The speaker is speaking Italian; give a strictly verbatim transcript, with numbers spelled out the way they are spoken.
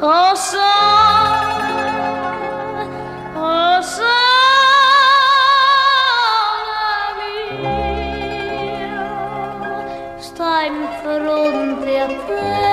Oh sole, oh sole mio, sta in fronte a te.